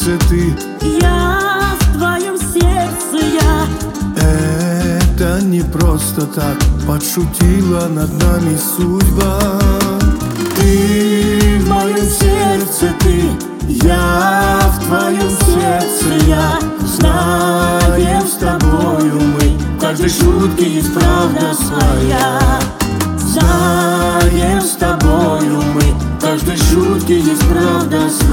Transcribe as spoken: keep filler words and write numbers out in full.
же ты? Я в твоем сердце, я. Это не просто так, подшутила над нами судьба. Ты в моем сердце, ты, я в твоем сердце, я. Знаем с тобою мы, в каждой шутке есть правда своя. Знаем с тобою мы, в каждой шутке есть правда своя.